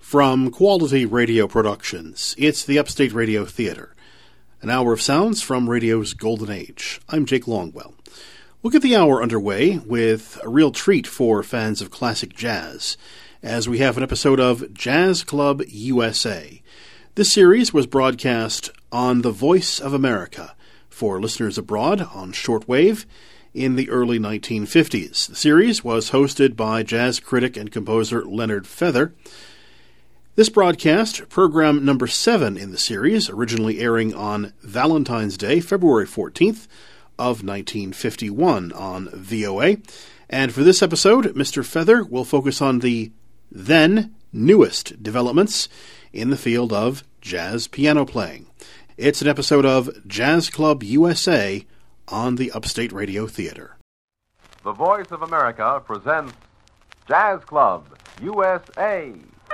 From Quality Radio Productions, it's the Upstate Radio Theater, an hour of sounds from radio's golden age. I'm Jake Longwell. We'll get the hour underway with a real treat for fans of classic jazz, as we have an episode of Jazz Club USA. This series was broadcast on The Voice of America for listeners abroad on shortwave in the early 1950s. The series was hosted by jazz critic and composer Leonard Feather. This broadcast, program number 7 in the series, originally airing on Valentine's Day, February 14th of 1951 on VOA. And for this episode, Mr. Feather will focus on the then newest developments in the field of jazz piano playing. It's an episode of Jazz Club USA on the Upstate Radio Theater. The Voice of America presents Jazz Club USA.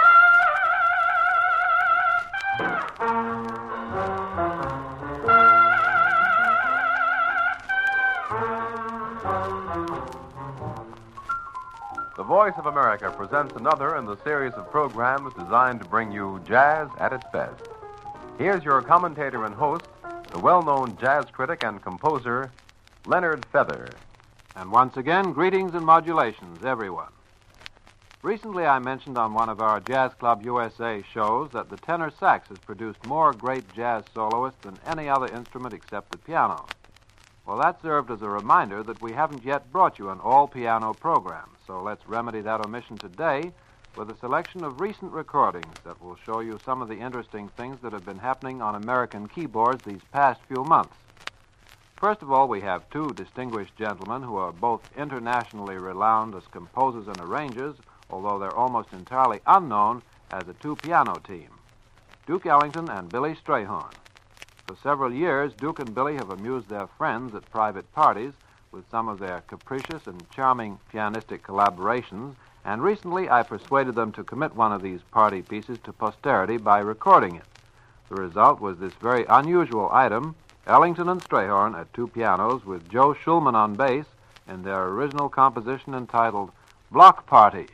The Voice of America presents another in the series of programs designed to bring you jazz at its best. Here's your commentator and host, the well-known jazz critic and composer, Leonard Feather. And once again, greetings and modulations, everyone. Recently I mentioned on one of our Jazz Club USA shows that the tenor sax has produced more great jazz soloists than any other instrument except the piano. Well, that served as a reminder that we haven't yet brought you an all-piano program, so let's remedy that omission today with a selection of recent recordings that will show you some of the interesting things that have been happening on American keyboards these past few months. First of all, we have two distinguished gentlemen who are both internationally renowned as composers and arrangers, although they're almost entirely unknown as a two-piano team, Duke Ellington and Billy Strayhorn. For several years, Duke and Billy have amused their friends at private parties with some of their capricious and charming pianistic collaborations, and recently I persuaded them to commit one of these party pieces to posterity by recording it. The result was this very unusual item, Ellington and Strayhorn at two pianos with Joe Shulman on bass in their original composition entitled Block Party.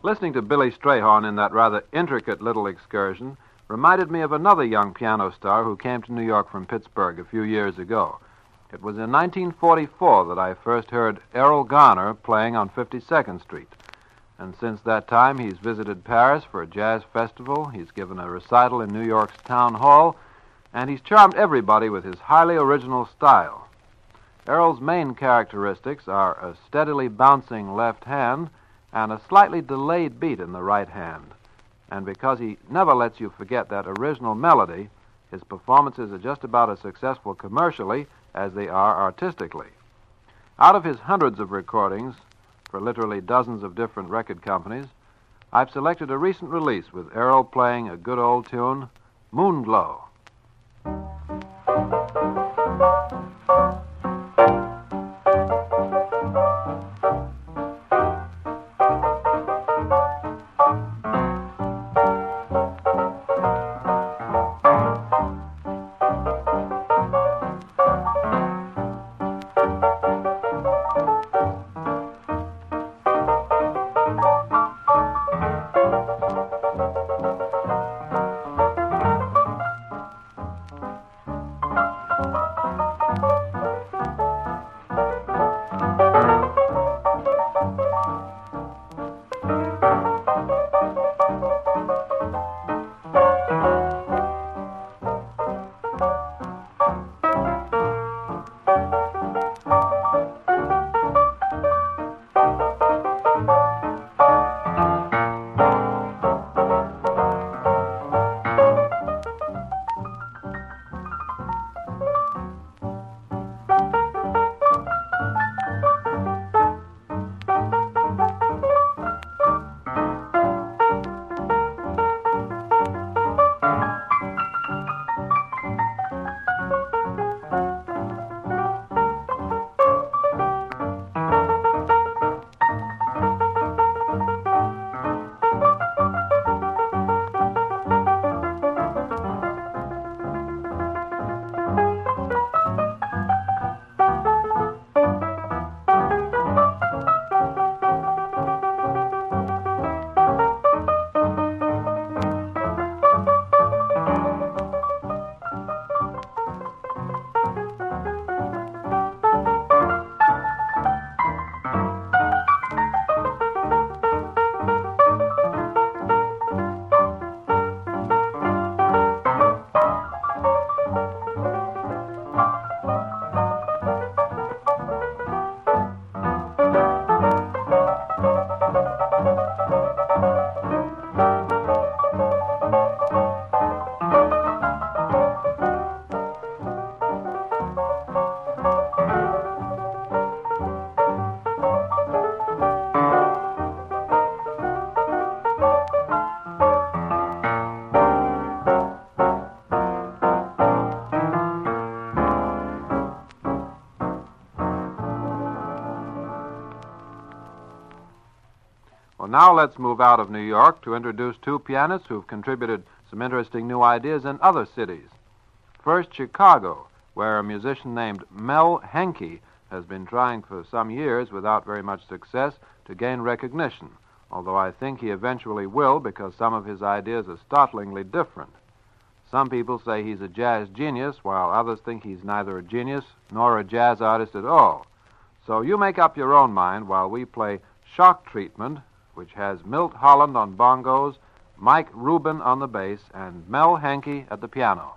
Listening to Billy Strayhorn in that rather intricate little excursion reminded me of another young piano star who came to New York from Pittsburgh a few years ago. It was in 1944 that I first heard Errol Garner playing on 52nd Street. And since that time, he's visited Paris for a jazz festival, he's given a recital in New York's Town Hall, and he's charmed everybody with his highly original style. Errol's main characteristics are a steadily bouncing left hand and a slightly delayed beat in the right hand. And because he never lets you forget that original melody, his performances are just about as successful commercially as they are artistically. Out of his hundreds of recordings for literally dozens of different record companies, I've selected a recent release with Errol playing a good old tune, Moonglow. Now let's move out of New York to introduce two pianists who've contributed some interesting new ideas in other cities. First, Chicago, where a musician named Mel Henke has been trying for some years without very much success to gain recognition, although I think he eventually will because some of his ideas are startlingly different. Some people say he's a jazz genius, while others think he's neither a genius nor a jazz artist at all. So you make up your own mind while we play Shock Treatment, which has Milt Holland on bongos, Mike Rubin on the bass, and Mel Henke at the piano.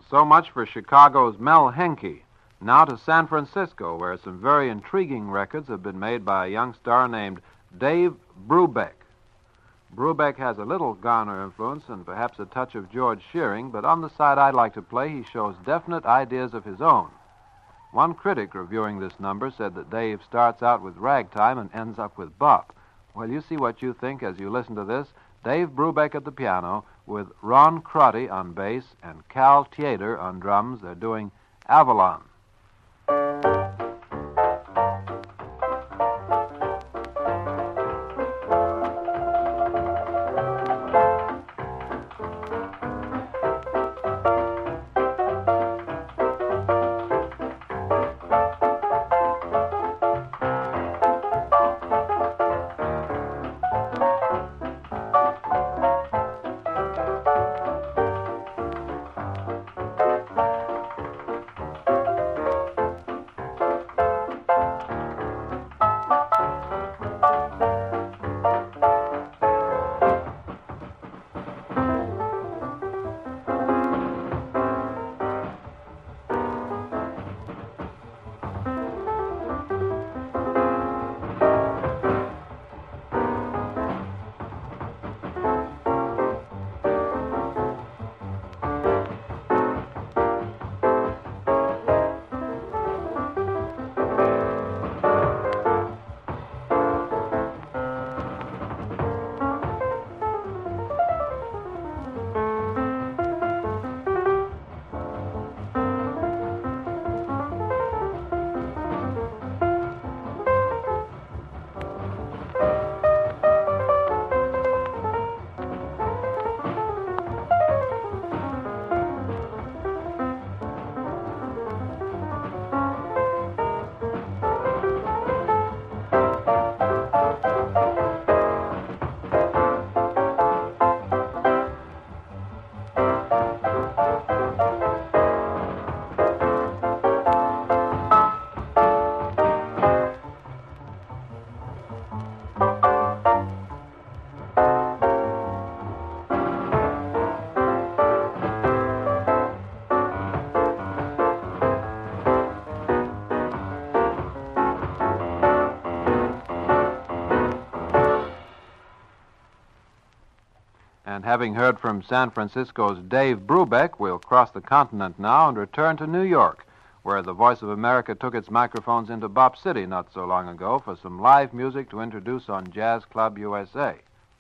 So much for Chicago's Mel Henke. Now to San Francisco, where some very intriguing records have been made by a young star named Dave Brubeck. Brubeck has a little Garner influence and perhaps a touch of George Shearing, but on the side I'd like to play, he shows definite ideas of his own. One critic reviewing this number said that Dave starts out with ragtime and ends up with bop. Well, you see what you think as you listen to this. Dave Brubeck at the piano with Ron Crotty on bass and Cal Tjader on drums. They're doing Avalon. And having heard from San Francisco's Dave Brubeck, we'll cross the continent now and return to New York, where the Voice of America took its microphones into Bop City not so long ago for some live music to introduce on Jazz Club USA.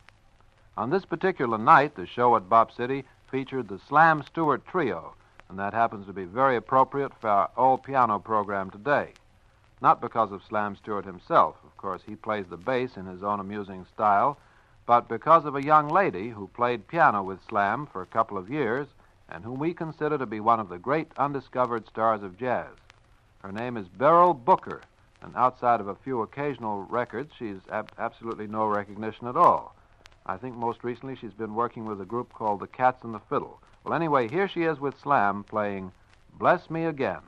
On this particular night, the show at Bop City featured the Slam Stewart Trio, and that happens to be very appropriate for our all-piano program today. Not because of Slam Stewart himself. Of course, he plays the bass in his own amusing style, but because of a young lady who played piano with Slam for a couple of years and whom we consider to be one of the great undiscovered stars of jazz. Her name is Beryl Booker, and outside of a few occasional records, she's absolutely no recognition at all. I think most recently she's been working with a group called the Cats and the Fiddle. Well, anyway, here she is with Slam playing Bless Me Again.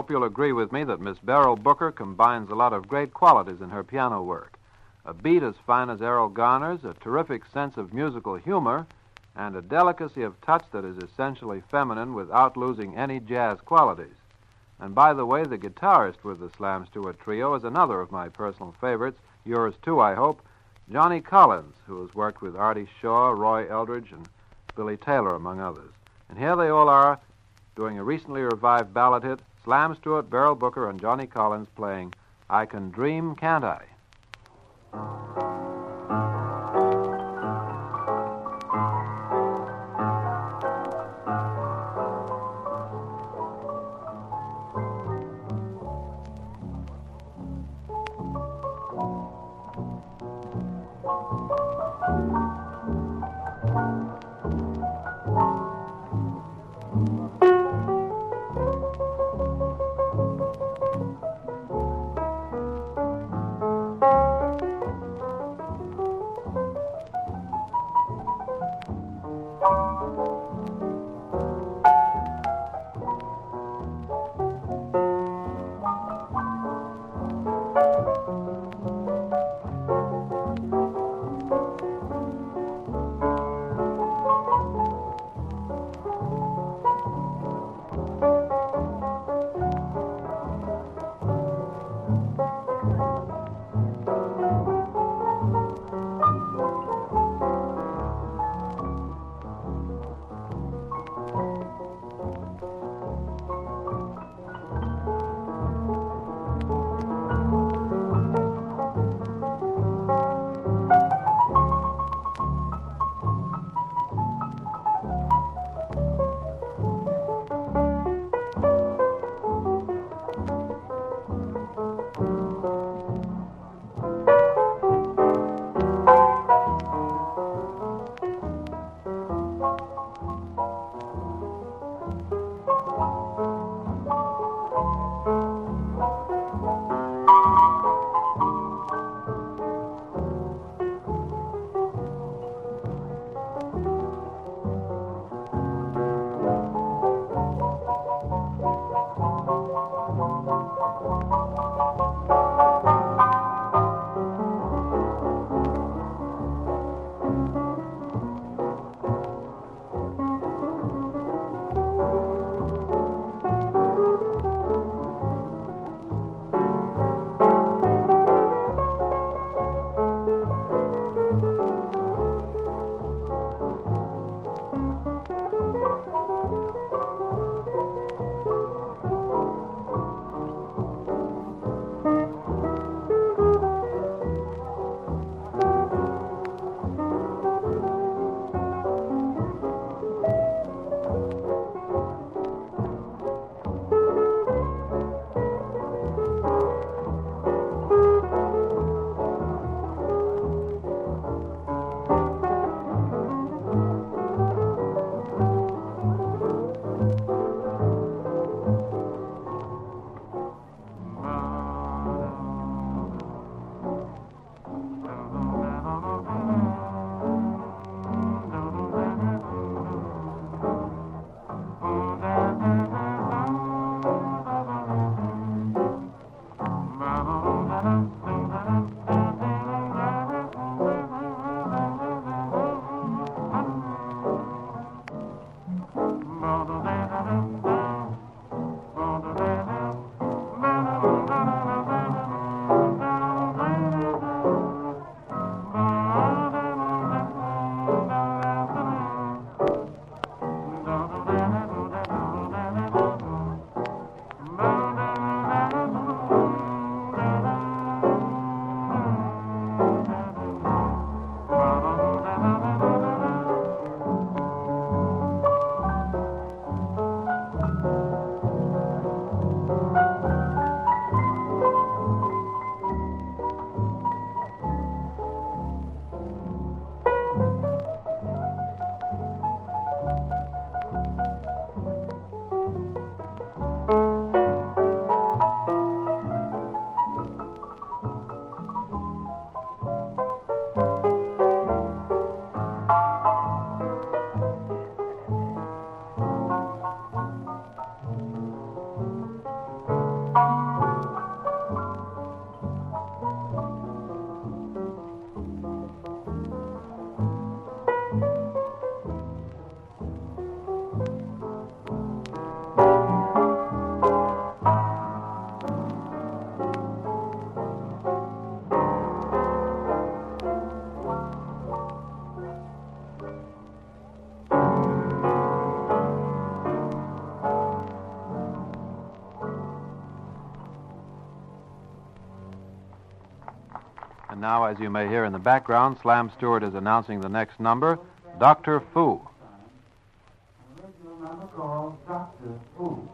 hope you'll agree with me that Miss Beryl Booker combines a lot of great qualities in her piano work. A beat as fine as Errol Garner's, a terrific sense of musical humor, and a delicacy of touch that is essentially feminine without losing any jazz qualities. And by the way, the guitarist with the Slam Stewart Trio is another of my personal favorites, yours too, I hope, Johnny Collins, who has worked with Artie Shaw, Roy Eldridge, and Billy Taylor, among others. And here they all are, doing a recently revived ballad hit, Slam Stewart, Beryl Booker, and Johnny Collins playing I Can Dream, Can't I? And now, as you may hear in the background, Slam Stewart is announcing the next number, Dr. Fu. Original number called Dr. Fu.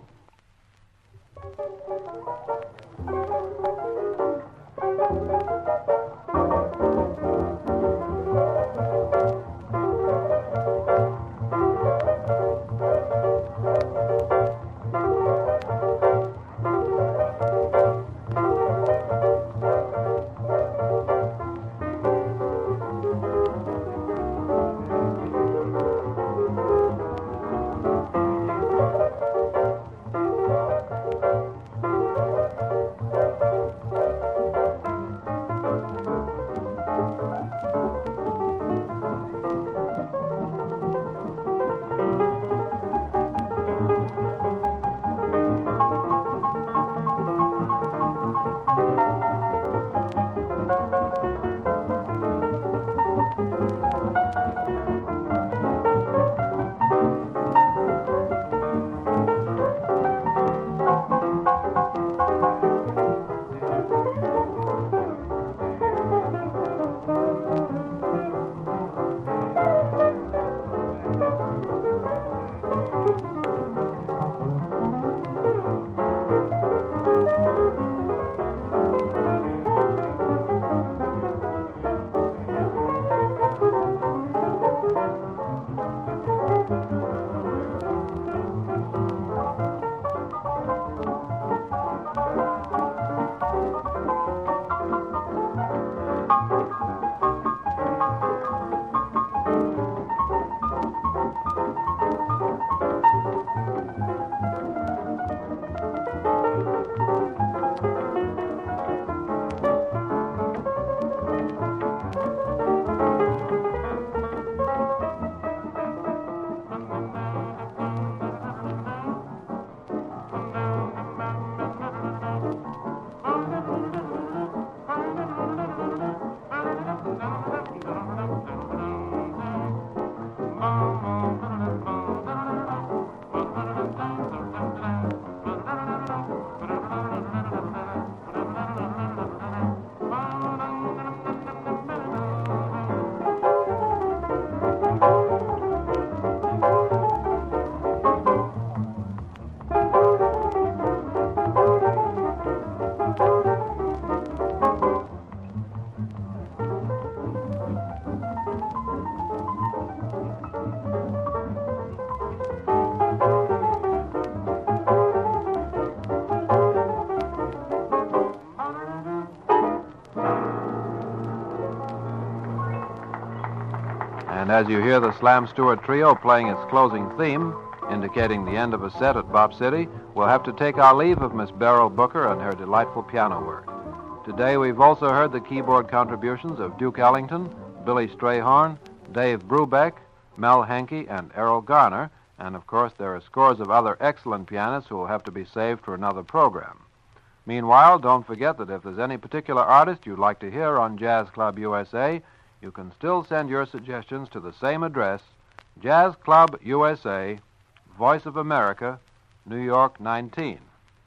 And as you hear the Slam Stewart Trio playing its closing theme, indicating the end of a set at Bop City, we'll have to take our leave of Miss Beryl Booker and her delightful piano work. Today we've also heard the keyboard contributions of Duke Ellington, Billy Strayhorn, Dave Brubeck, Mel Henke, and Errol Garner, and of course there are scores of other excellent pianists who will have to be saved for another program. Meanwhile, don't forget that if there's any particular artist you'd like to hear on Jazz Club USA, you can still send your suggestions to the same address, Jazz Club USA, Voice of America, New York 19.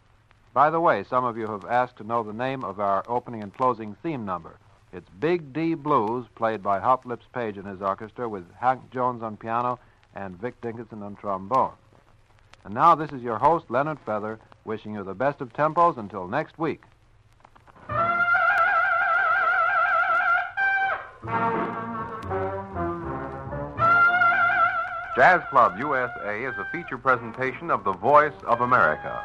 By the way, some of you have asked to know the name of our opening and closing theme number. It's Big D Blues, played by Hop Lips Page and his orchestra, with Hank Jones on piano and Vic Dickinson on trombone. And now this is your host, Leonard Feather, wishing you the best of tempos until next week. Jazz Club USA is a feature presentation of the Voice of America.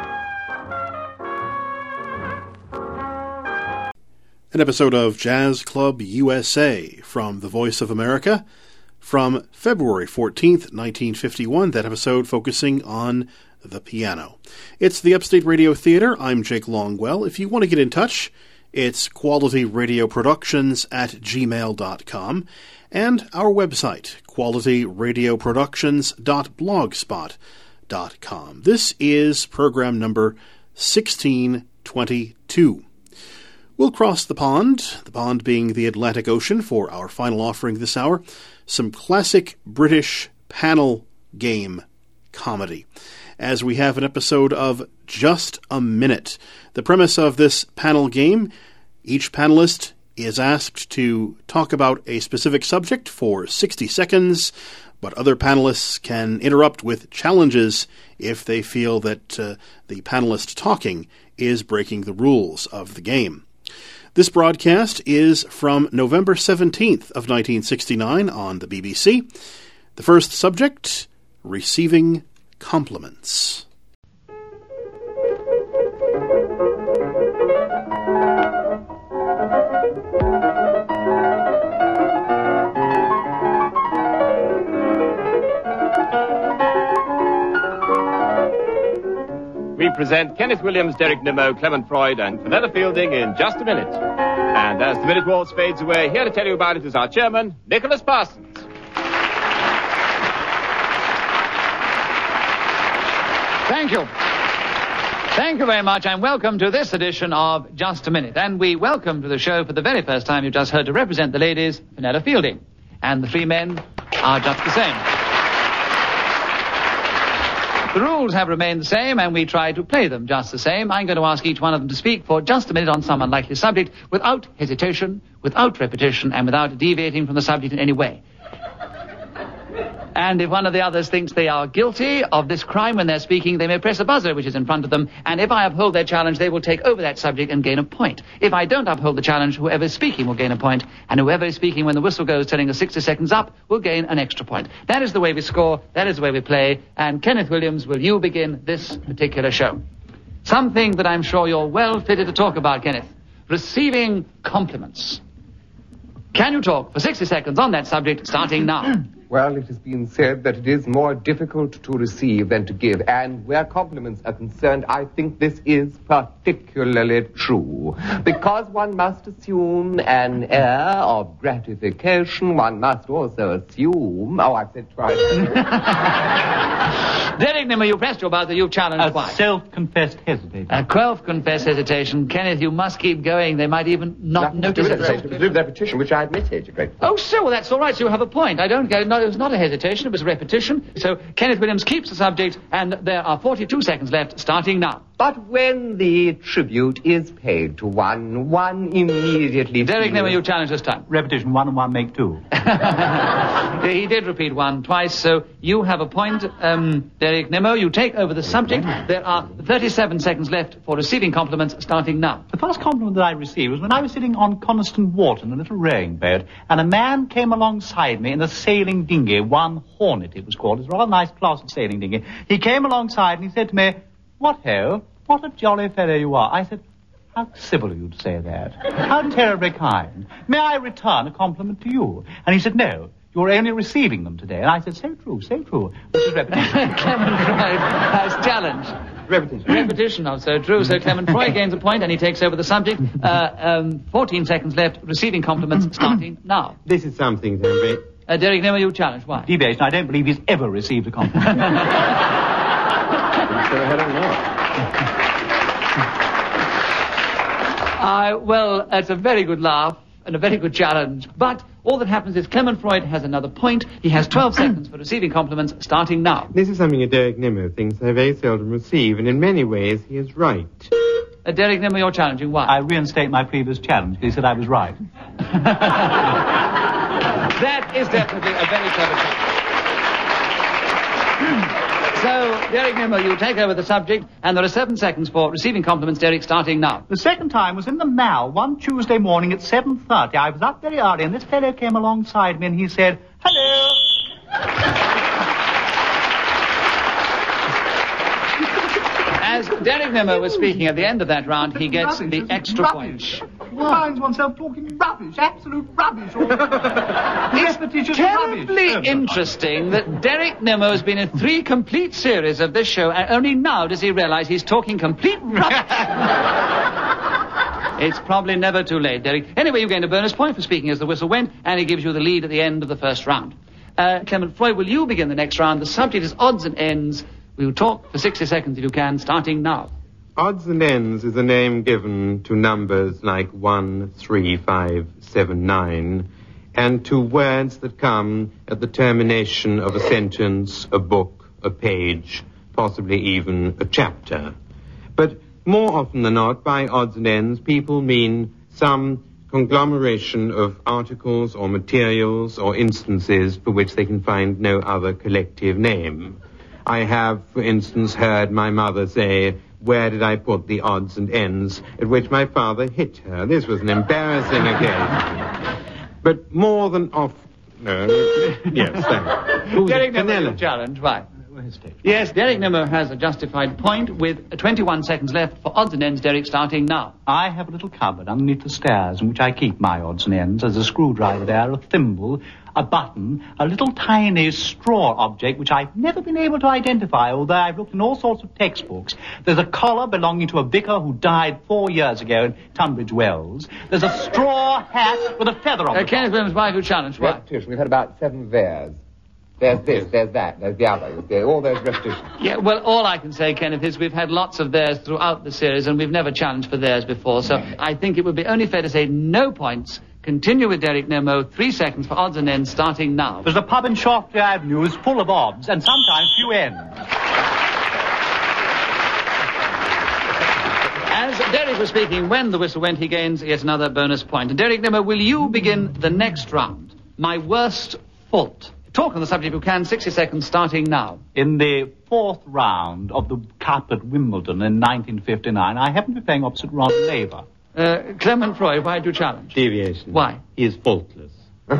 An episode of Jazz Club USA from the Voice of America from February 14th, 1951, that episode focusing on the piano. It's the Upstate Radio Theater. I'm Jake Longwell. If you want to get in touch, it's qualityradioproductions@gmail.com and our website, qualityradioproductions.blogspot.com. This is program number 1622. We'll cross the pond being the Atlantic Ocean, for our final offering this hour, some classic British panel game comedy, as we have an episode of Just a Minute. The premise of this panel game: each panelist is asked to talk about a specific subject for 60 seconds, but other panelists can interrupt with challenges if they feel that the panelist talking is breaking the rules of the game. This broadcast is from November 17th of 1969 on the BBC. The first subject, receiving compliments. We present Kenneth Williams, Derek Nimmo, Clement Freud, and Fenella Fielding in just a minute. And as the minute waltz fades away, here to tell you about it is our chairman, Nicholas Parsons. Thank you. Thank you very much, and welcome to this edition of Just a Minute. And we welcome to the show for the very first time you just heard to represent the ladies, Fenella Fielding. And the three men are just the same. The rules have remained the same, and we try to play them just the same. I'm going to ask each one of them to speak for just a minute on some unlikely subject, without hesitation, without repetition, and without deviating from the subject in any way. And if one of the others thinks they are guilty of this crime when they're speaking, they may press a buzzer which is in front of them, and if I uphold their challenge, they will take over that subject and gain a point. If I don't uphold the challenge, whoever is speaking will gain a point, and whoever is speaking when the whistle goes telling us 60 seconds up will gain an extra point. That is the way we score, that is the way we play, and Kenneth Williams, will you begin this particular show? Something that I'm sure you're well fitted to talk about, Kenneth. Receiving compliments. Can you talk for 60 seconds on that subject, starting now? Well, it has been said that it is more difficult to receive than to give, and where compliments are concerned, I think this is particularly true. Because one must assume an air of gratification, one must also assume... Oh, I've said twice. Derek Nimmo, you pressed your buzzer, you've challenged why? Self-confessed hesitation. A self-confessed hesitation. Kenneth, you must keep going. They might even not notice it. It was repetition, which I admitted, Your Grace. Oh, so, well, that's all right. So you have a point. I don't go... No, it was not a hesitation. It was a repetition. So Kenneth Williams keeps the subject, and there are 42 seconds left, starting now. But when the tribute is paid to one immediately... Derek Nimmo, you challenge this time. Repetition, 1 and 1 make 2. He did repeat 1 twice, so you have a point. Derek Nimmo, you take over the subject. There are 37 seconds left for receiving compliments, starting now. The first compliment that I received was when I was sitting on Coniston Wharton, a little rowing boat, and a man came alongside me in a sailing dinghy, one Hornet it was called. It was a rather nice class of sailing dinghy. He came alongside and he said to me, "What ho, what a jolly fellow you are." I said, "How civil of you to say that. How terribly kind. May I return a compliment to you?" And he said, "No, you're only receiving them today." And I said, "So true, so true." Which is repetition. Clement Freud has challenged. Repetition. Repetition of so true. So Clement Freud gains a point and he takes over the subject. 14 seconds left, receiving compliments, starting now. This is something, Henry. Derek Nimmo, you challenge. Why? Deviation, I don't believe he's ever received a compliment. Well, it's a very good laugh and a very good challenge. But all that happens is Clement Freud has another point. He has 12 seconds for receiving compliments, starting now. This is something that Derek Nimmo thinks I very seldom receive, and in many ways he is right. Derek Nimmo, you're challenging. Why? I reinstate my previous challenge. He said I was right. That is definitely a very clever challenge. So, Derek Nimmo, you take over the subject, and there are 7 seconds for receiving compliments, Derek, starting now. The second time was in the Mall one Tuesday morning at 7:30. I was up very early, and this fellow came alongside me, and he said, "Hello." As Derek Nimmo was speaking at the end of that round, he gets the extra point. Finds oneself talking rubbish, absolute rubbish. It's terribly interesting that Derek Nimmo has been in 3 complete series of this show, and only now does he realize he's talking complete rubbish. It's probably never too late, Derek. Anyway, you gained a bonus point for speaking as the whistle went, and he gives you the lead at the end of the first round. Clement Freud, will you begin the next round? The subject is odds and ends. We'll talk for 60 seconds if you can, starting now. Odds and ends is a name given to numbers like 1, 3, 5, 7, 9, and to words that come at the termination of a sentence, a book, a page, possibly even a chapter. But more often than not, by odds and ends, people mean some conglomeration of articles or materials or instances for which they can find no other collective name. I have, for instance, heard my mother say, "Where did I put the odds and ends?" At which my father hit her. This was an embarrassing occasion. But more than no, yes, thanks. Derek Nimmo, challenge, right. Yes, Derek Nimmo has a justified point with 21 seconds left for odds and ends. Derek, starting now. I have a little cupboard underneath the stairs in which I keep my odds and ends. There's a screwdriver there, a thimble, a button, a little tiny straw object which I've never been able to identify, although I've looked in all sorts of textbooks. There's a collar belonging to a vicar who died 4 years ago in Tunbridge Wells. There's a straw hat with a feather on it. Kenneth Williams, why who challenge? Why? Repetition. We've had about 7 theirs. There's this, there's that, there's the other. All those repetitions. Yeah, well, all I can say, Kenneth, is we've had lots of theirs throughout the series, and we've never challenged for theirs before, so I think it would be only fair to say no points. Continue with Derek Nimmo. 3 seconds for odds and ends, starting now. There's a pub in Shaftesbury Avenue is full of odds, and sometimes few ends. As Derek was speaking, when the whistle went, he gains yet another bonus point. And Derek Nimmo, will you begin the next round? My worst fault. Talk on the subject if you can. 60 seconds, starting now. In the 4th round of the Cup at Wimbledon in 1959, I happened to be playing opposite Rod Laver. Clement Freud, why do you challenge? Deviation. Why? He is faultless.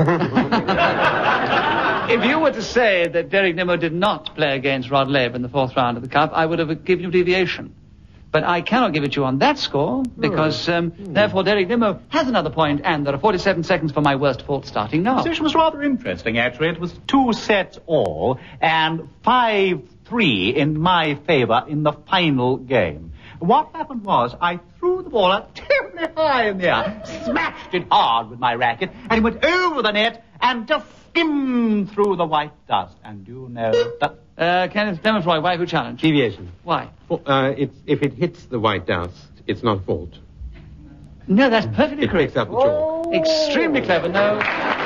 If you were to say that Derek Nimmo did not play against Rod Laver in the 4th round of the Cup, I would have given you deviation. But I cannot give it to you on that score, because, therefore, Derek Nimmo has another point, and there are 47 seconds for my worst fault, starting now. The position was rather interesting, actually. It was 2 sets all, and 5-3 in my favour in the final game. What happened was, I threw the ball up terribly high in the air, smashed it hard with my racket, and it went over the net and just skimmed through the white dust. And you know that... Kenneth Clement Freud, why who challenge? Deviation. Why? If it hits the white dust, it's not fault. No, that's perfectly it correct. Picks up the chalk. Extremely clever. No.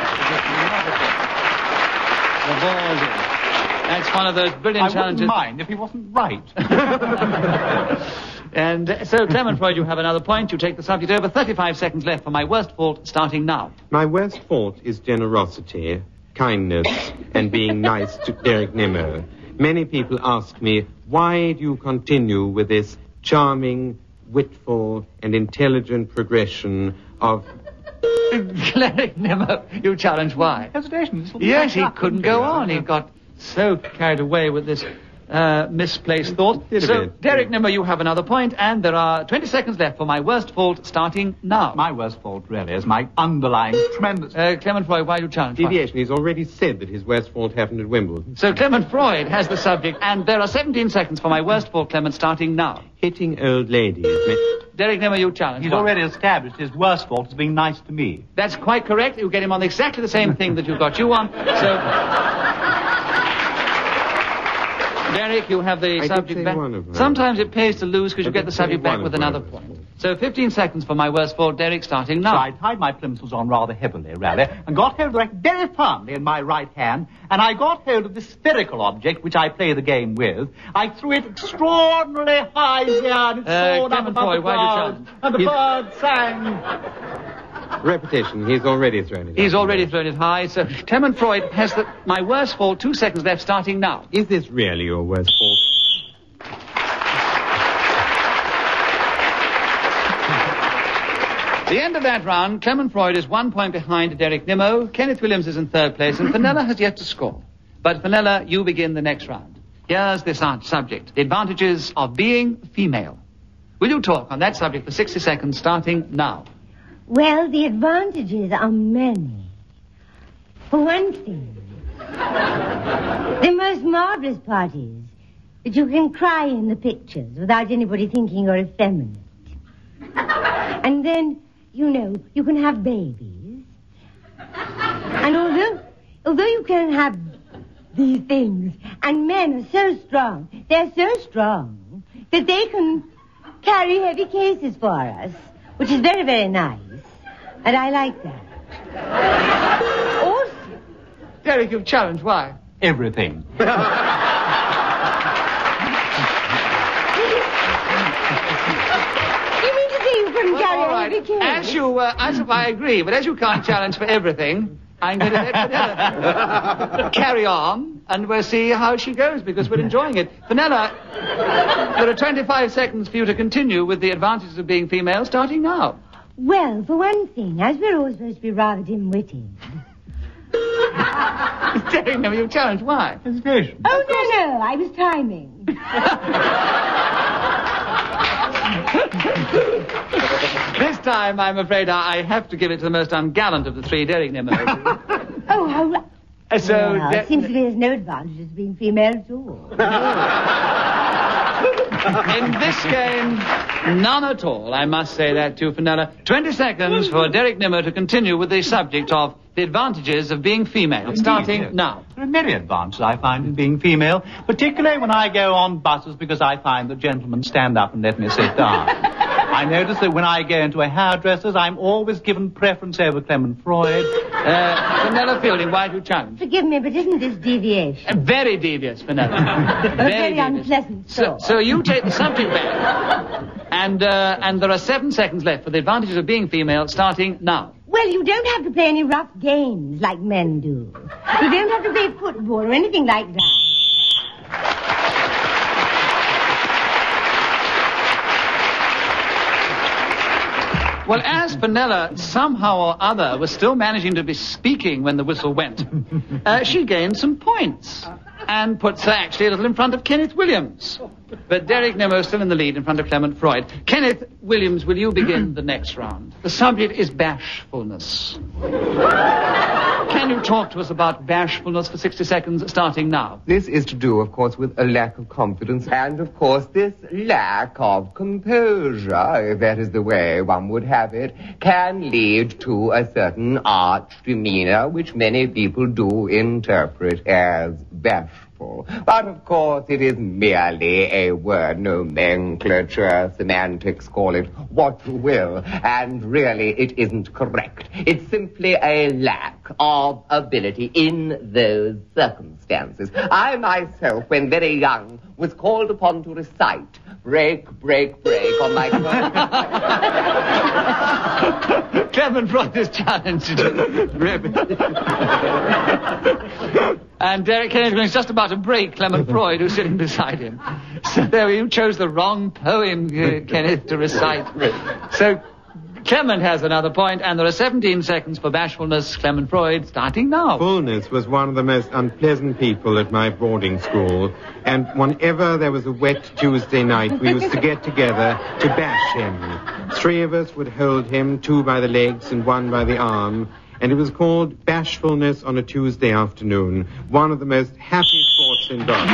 That's one of those brilliant challenges. I wouldn't mind if he wasn't right. And so, Clement Freud, you have another point. You take the subject over. 35 seconds left for my worst fault, starting now. My worst fault is generosity, kindness, and being nice to Derek Nimmo. Many people ask me, why do you continue with this charming, witful, and intelligent progression of... Derek Nimmo, you challenge why? Hesitation. Yes, he couldn't go on. He got so carried away with this misplaced thought. So, Derek Nimmo, you have another point, and there are 20 seconds left for my worst fault, starting now. My worst fault, really, is my underlying tremendous... Clement Freud, why do you challenge? Deviation. He's already said that his worst fault happened at Wimbledon. So, Clement Freud has the subject, and there are 17 seconds for my worst fault, Clement, starting now. Hitting old ladies. Derek Nimmo, you challenge. He's already established his worst fault as being nice to me. That's quite correct. You get him on exactly the same thing that you got you on. So... Derek, you have the subject back. Sometimes it pays to lose because you get the subject back with another point. So 15 seconds for my worst fault, Derek, starting now. So I tied my plimsolls on rather heavily, really, and got hold of the racket very firmly in my right hand, and I got hold of this spherical object which I play the game with. I threw it extraordinarily high here, and it soared up above the clouds, and the bird sang. Repetition. He's already thrown it. He's already thrown it high. So Clement Freud has my worst fault. 2 seconds left, starting now. Is this really your worst fault? The end of that round, Clement Freud is 1 point behind Derek Nimmo. Kenneth Williams is in 3rd place, and Fenella has yet to score. But Fenella, you begin the next round. Here's this subject: the advantages of being female. Will you talk on that subject for 60 seconds, starting now? Well, the advantages are many. For one thing, the most marvelous part is that you can cry in the pictures without anybody thinking you're effeminate. And then, you know, you can have babies. And although you can have these things, and men are so strong, they're so strong, that they can carry heavy cases for us, which is very, very nice. And I like that. Also... Derek, you've challenged. Why? Everything. You mean to say you couldn't carry all right, Very curious. I agree, but as you can't challenge for everything, I'm going to let Fenella carry on, and we'll see how she goes, because we're enjoying it. Fenella, there are 25 seconds for you to continue with the advantages of being female, starting now. Well, for one thing, as we're all supposed to be rather dim-witted... No, you challenged. Why? Hesitation. Oh, no, I was timing. This time, I'm afraid I have to give it to the most ungallant of the three, Derek Nimmo. Oh, how right. So, well, it seems to me there's no advantages of being female at all. In this game, none at all. I must say that to Fenella. 20 seconds for Derek Nimmo to continue with the subject of the advantages of being female, starting now. There are many advantages I find in being female, particularly when I go on buses, because I find that gentlemen stand up and let me sit down. I notice that when I go into a hairdresser's, I'm always given preference over Clement Freud. Fenella Fielding, why do you challenge? Forgive me, but isn't this deviation? Very devious, Fenella. Very unpleasant sort. So you take the subject back, and there are 7 seconds left for the advantages of being female, starting now. Well, you don't have to play any rough games like men do. You don't have to play football or anything like that. Well, as Fenella somehow or other was still managing to be speaking when the whistle went, she gained some points and puts her actually a little in front of Kenneth Williams. But Derek Nimmo still in the lead in front of Clement Freud. Kenneth Williams, will you begin the next round? The subject is bashfulness. Can you talk to us about bashfulness for 60 seconds, starting now? This is to do, of course, with a lack of confidence and, of course, this lack of composure, if that is the way one would have it, can lead to a certain arch demeanor, which many people do interpret as bashful. But, of course, it is merely a word nomenclature. Semantics, call it what you will. And really, it isn't correct. It's simply a lack of ability in those circumstances. I myself, when very young, was called upon to recite break, break, break on my Clement Freud is challenged. And Derek Kenneth is just about to break Clement Freud, who's sitting beside him. So there, you chose the wrong poem, Kenneth, to recite. So Clement has another point, and there are 17 seconds for bashfulness. Clement Freud, starting now. Fullness was one of the most unpleasant people at my boarding school, and whenever there was a wet Tuesday night, we used to get together to bash him. 3 of us would hold him, 2 by the legs and 1 by the arm, and it was called Bashfulness on a Tuesday afternoon, one of the most happy sports in Dodge.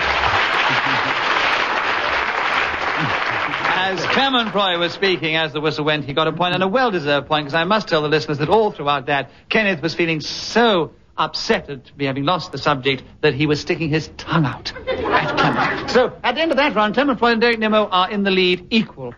As Clement Freud was speaking, as the whistle went, he got a point, and a well-deserved point, because I must tell the listeners that all throughout that, Kenneth was feeling so upset at having lost the subject that he was sticking his tongue out at Clement. So, at the end of that round, Clement Freud and Derek Nimmo are in the lead, equal.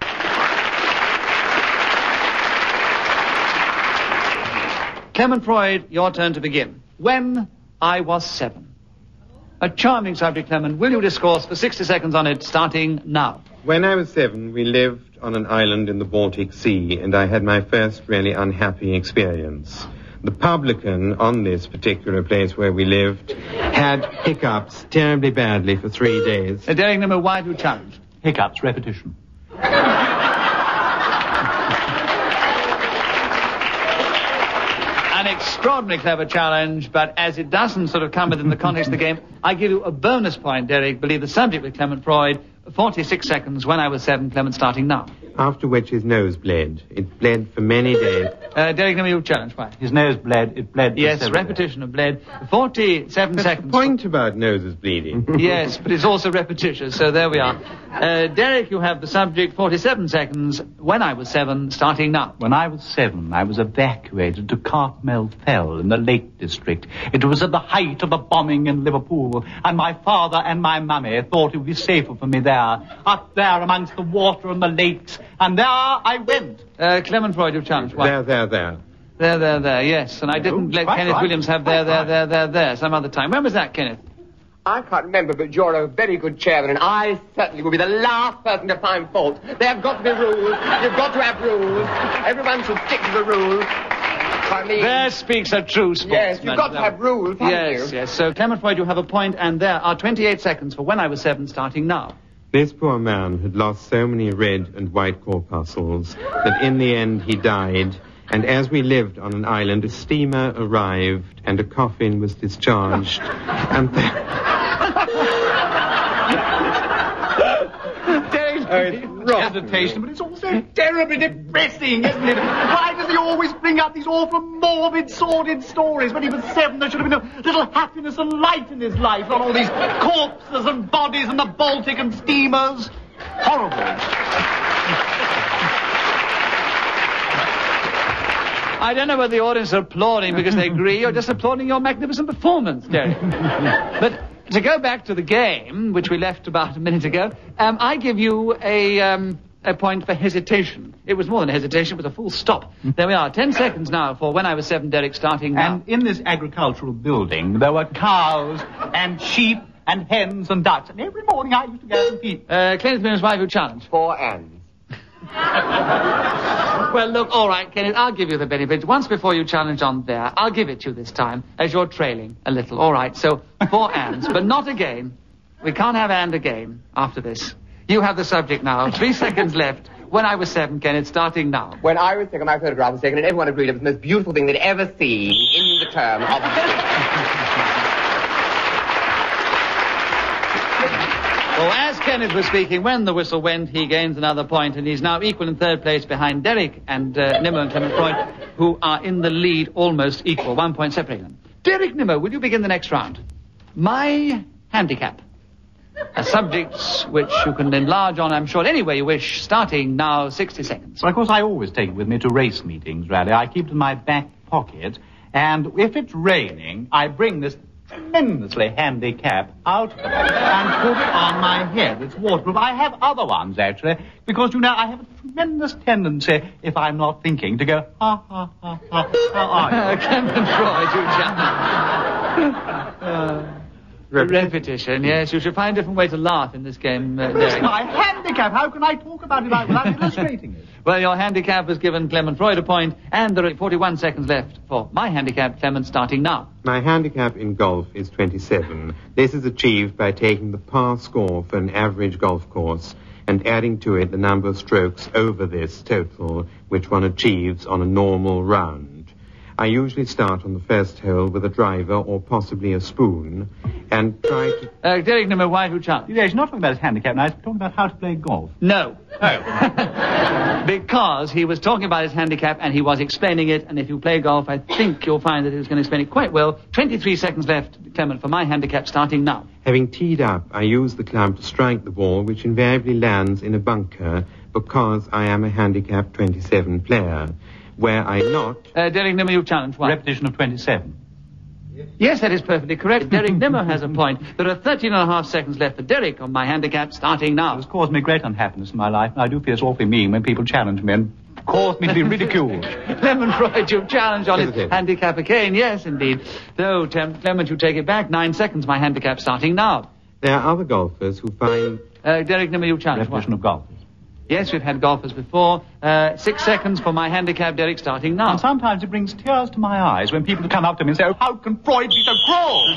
Clement Freud, your turn to begin. When I was 7. A charming subject, Clement. Will you discourse for 60 seconds on it, starting now? When I was 7, we lived on an island in the Baltic Sea, and I had my first really unhappy experience. The publican on this particular place where we lived had hiccups terribly badly for 3 days. Derek Nimmo, why do you challenge? Hiccups, repetition. An extraordinarily clever challenge, but as it doesn't sort of come within the context of the game, I give you a bonus point, Derek. Believe the subject with Clement Freud. 46 seconds. When I was 7, Clement, starting now. After which his nose bled. It bled for many days. Derek, let me you challenge. Why? His nose bled. It bled. Yes, repetition of bled. 47 That's seconds. The point about noses bleeding. Yes, but it's also repetitious, so there we are. Derek, you have the subject. 47 seconds. When I was 7, starting now. When I was 7, I was evacuated to Cartmel Fell in the Lake District. It was at the height of the bombing in Liverpool, and my father and my mummy thought it would be safer for me there, up there amongst the water and the lakes, and there I went. Clement Freud, you challenge. Why? There. There, yes. And I didn't let Kenneth Williams have there some other time. When was that, Kenneth? I can't remember, but you're a very good chairman, and I certainly will be the last person to find fault. There have got to be rules. You've got to have rules. Everyone should stick to the rules. I mean... There speaks a true sportsman. Yes, you've got to have rules, haven't you? Yes. So, Clement Freud, you have a point, and there are 28 seconds for When I Was 7 starting now. This poor man had lost so many red and white corpuscles that in the end he died, and as we lived on an island, a steamer arrived and a coffin was discharged, and it's hesitation, but it's also terribly depressing, isn't it? Why does he always bring up these awful, morbid, sordid stories? When he was 7, there should have been a little happiness and light in his life, not all these corpses and bodies and the Baltic and steamers. Horrible. I don't know whether the audience are applauding because they agree or just applauding your magnificent performance, Derek. But to go back to the game, which we left about a minute ago, I give you a point for hesitation. It was more than a hesitation, it was a full stop. There we are, 10 seconds now for When I Was 7, Derek, starting now. And in this agricultural building, there were cows and sheep and hens and ducks, and every morning I used to go and feed. Kenneth Miller's wife, who challenged. 4 ands. Well, look, all right, Kenneth, I'll give you the benefit. Once before you challenged on there, I'll give it to you this time, as you're trailing a little. All right, so 4 ands, but not again. We can't have and again after this. You have the subject now. 3 seconds left. When I Was 7, Kenneth, starting now. When I was 7, my photograph was taken, and everyone agreed it was the most beautiful thing they'd ever seen in the term of... Well, as Kenneth was speaking, when the whistle went, he gains another point, and he's now equal in third place behind Derek and Nimmo and Clement Freud, who are in the lead almost equal, 1 point separating them. Derek Nimmo, will you begin the next round? My handicap. A subject which you can enlarge on, I'm sure, any way you wish, starting now, 60 seconds. Well, of course, I always take it with me to race meetings, Rally. I keep it in my back pocket, and if it's raining, I bring this tremendously handy cap out and put it on my head. It's waterproof. I have other ones, actually, because, you know, I have a tremendous tendency, if I'm not thinking, to go, ha, ha, ha, ha, how are you? Clement Freud, you repetition, yes. You should find a different way to laugh in this game, Derek. It's my handicap. How can I talk about it without illustrating it? Well, your handicap has given Clement Freud a point, and there are 41 seconds left for my handicap, Clement, starting now. My handicap in golf is 27. This is achieved by taking the par score for an average golf course and adding to it the number of strokes over this total which one achieves on a normal round. I usually start on the first hole with a driver or possibly a spoon and try to... Derek Nimmo, why do you challenge? Yeah, he's not talking about his handicap now. He's talking about how to play golf. No. Oh. Because he was talking about his handicap and he was explaining it, and if you play golf, I think you'll find that he was going to explain it quite well. 23 seconds left, Clement, for my handicap, starting now. Having teed up, I use the club to strike the ball, which invariably lands in a bunker because I am a handicap 27 player. Where I not... Derek Nimmo, you challenge one. Repetition of 27. Yes, that is perfectly correct. Derek Nimmo has a point. There are 13 and a half seconds left for Derek on my handicap, starting now. It has caused me great unhappiness in my life, and I do feel it's awfully mean when people challenge me and cause me to be ridiculed. Clement Freud, you've challenged on his handicap again. Yes, indeed. Though, Clement, you take it back. 9 seconds, my handicap, starting now. There are other golfers who find... Derek Nimmo, you challenge Repetition of golf. Yes, we've had golfers before. 6 seconds for my handicap, Derek, starting now. And sometimes it brings tears to my eyes when people come up to me and say, oh, how can Freud be so cruel?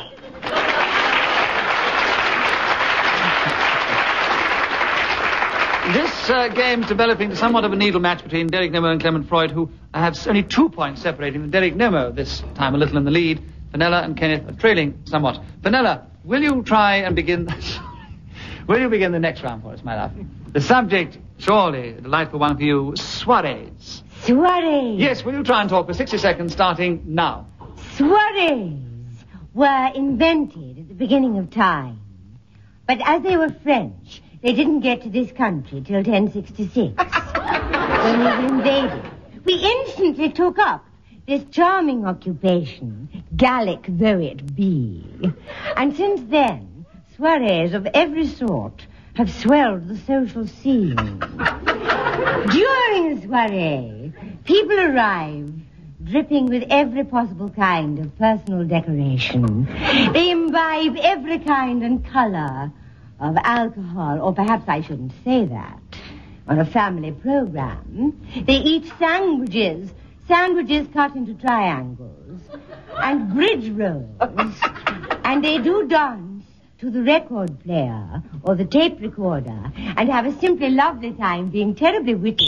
This game's developing somewhat of a needle match between Derek Nimmo and Clement Freud, who have only 2 points separating them. Derek Nimmo, this time a little in the lead. Fenella and Kenneth are trailing somewhat. Fenella, will you try and begin... Will you begin the next round for us, my love? The subject, surely, a delightful one for you, soirees. Soirees? Yes, will you try and talk for 60 seconds, starting now? Soirees were invented at the beginning of time. But as they were French, they didn't get to this country till 1066. When we were invaded, we instantly took up this charming occupation, Gallic though it be. And since then, soirees of every sort have swelled the social scene. During a soiree, people arrive dripping with every possible kind of personal decoration. They imbibe every kind and color of alcohol, or perhaps I shouldn't say that. On a family program, they eat sandwiches cut into triangles, and bridge rolls, and they do dance to the record player or the tape recorder and have a simply lovely time being terribly witty.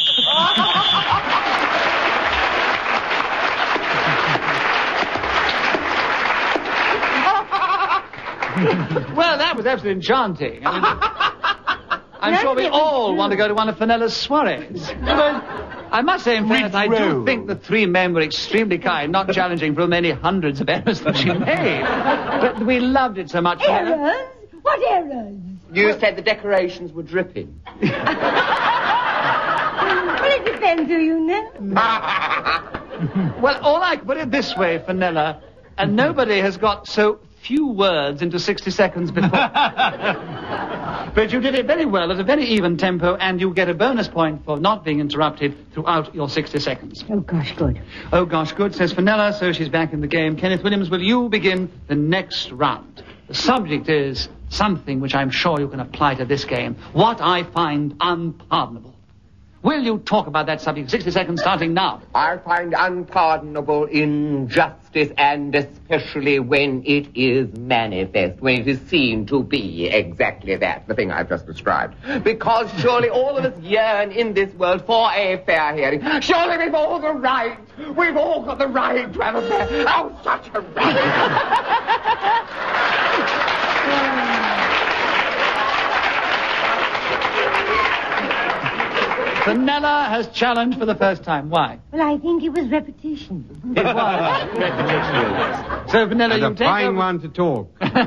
Well, that was absolutely enchanting. I'm sure we all want to go to one of Fenella's soirees. But I must say, in fairness, I do think the three men were extremely kind, not challenging for many hundreds of errors that she made. But we loved it so much. Errors? What errors? You said the decorations were dripping. Well, it depends who you know. Well, all I can put it this way, Fenella, and nobody has got so few words into 60 seconds before. But you did it very well at a very even tempo, and you get a bonus point for not being interrupted throughout your 60 seconds. Oh, gosh, good. Oh, gosh, good, says Fenella, so she's back in the game. Kenneth Williams, will you begin the next round? The subject is something which I'm sure you can apply to this game. What I find unpardonable. Will you talk about that subject? 60 seconds starting now. I find unpardonable injustice, and especially when it is manifest, when it is seen to be exactly that, the thing I've just described. Because surely all of us yearn in this world for a fair hearing. Surely we've all got the right to have a fair... Oh, such a right! Fenella has challenged for the first time. Why? Well, I think it was repetition. It was repetition. So, Fenella, you take fine one to talk.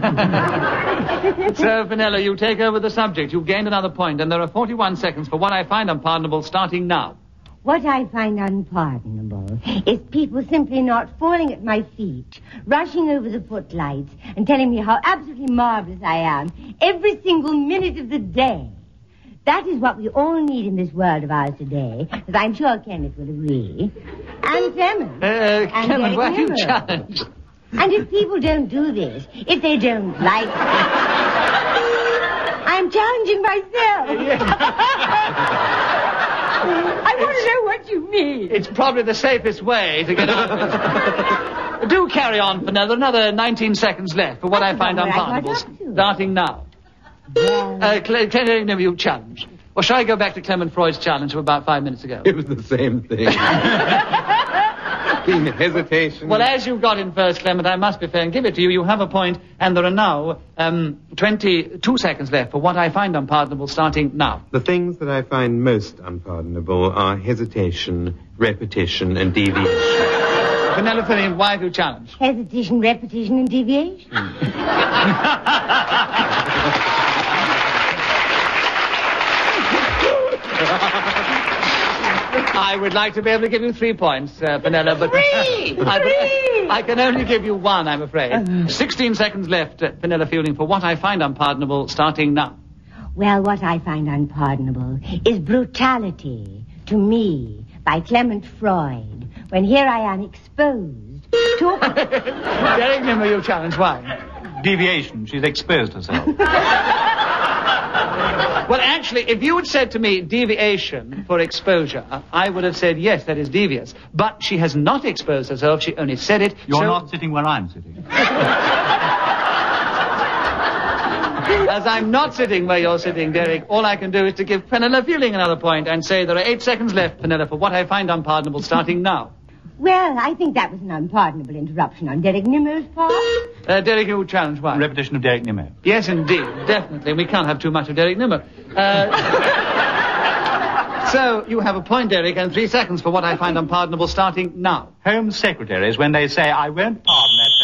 So, Fenella, you take over the subject. You've gained another point, and there are 41 seconds for what I find unpardonable starting now. What I find unpardonable is people simply not falling at my feet, rushing over the footlights, and telling me how absolutely marvelous I am every single minute of the day. That is what we all need in this world of ours today, as I'm sure Kenneth will agree. And Clement. Clement, why are you challenged? And if people don't do this, if they don't like it, I'm challenging myself. I want to know what you mean. It's probably the safest way to get out of it. Do carry on, Fenella. Another 19 seconds left for what I find unpardonable. Starting now. Clement, you challenge. Or shall I go back to Clement Freud's challenge of about 5 minutes ago? It was the same thing. In hesitation. Well, as you got in first, Clement, I must be fair and give it to you. You have a point, and there are now 22 seconds left for what I find unpardonable starting now. The things that I find most unpardonable are hesitation, repetition, and deviation. Penelope, why have you challenged? Hesitation, repetition, and deviation. I would like to be able to give you 3 points, Fenella, but... Three! I can only give you 1, I'm afraid. 16 seconds left, Fenella Fielding, for what I find unpardonable, starting now. Well, what I find unpardonable is brutality to me by Clement Freud, when here I am exposed to... Derek Nimmo, you challenge. Why? Deviation. She's exposed herself. Well, actually, if you had said to me deviation for exposure, I would have said, yes, that is devious. But she has not exposed herself. She only said it. You're not sitting where I'm sitting. As I'm not sitting where you're sitting, Derek, all I can do is to give Fenella Fielding another point and say there are 8 seconds left, Fenella, for what I find unpardonable, starting now. Well, I think that was an unpardonable interruption on Derek Nimmo's part. Derek, you challenge why? Repetition of Derek Nimmo. Yes, indeed, definitely. We can't have too much of Derek Nimmo. So, you have a point, Derek, and 3 seconds for what I find unpardonable, starting now. Home secretaries, when they say, I won't pardon that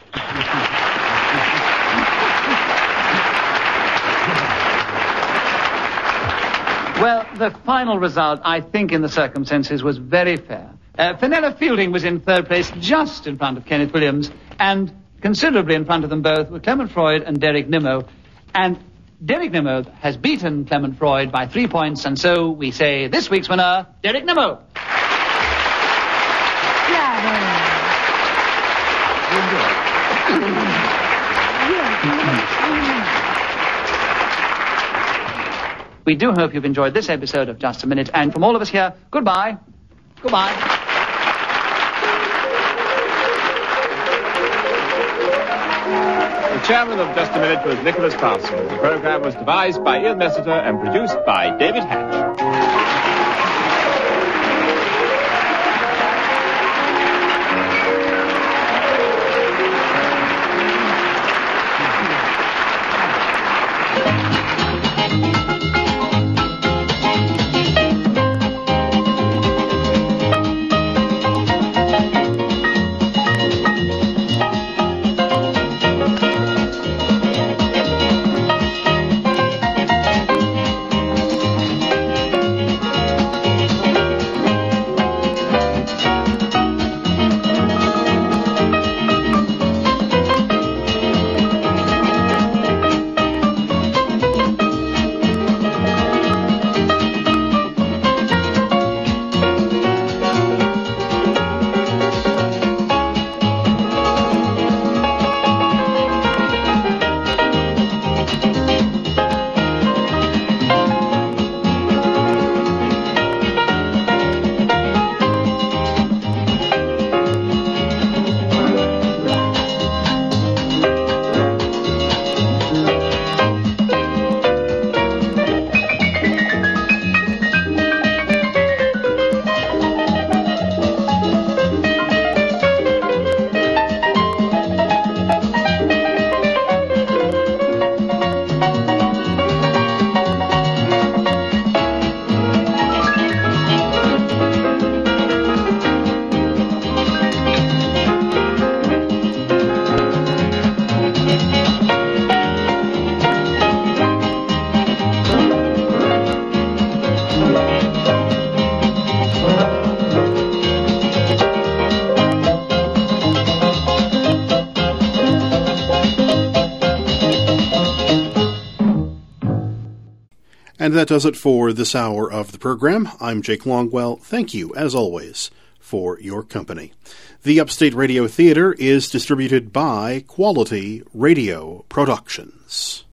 fellow. Well, the final result, I think, in the circumstances, was very fair. Fenella Fielding was in 3rd place, just in front of Kenneth Williams, and considerably in front of them both were Clement Freud and Derek Nimmo. And Derek Nimmo has beaten Clement Freud by 3 points, and so we say this week's winner, Derek Nimmo. We do hope you've enjoyed this episode of Just a Minute, and from all of us here, goodbye. Goodbye. The chairman of Just a Minute was Nicholas Parsons. The program was devised by Ian Messiter and produced by David Hatch. And that does it for this hour of the program. I'm Jake Longwell. Thank you, as always, for your company. The Upstate Radio Theater is distributed by Quality Radio Productions.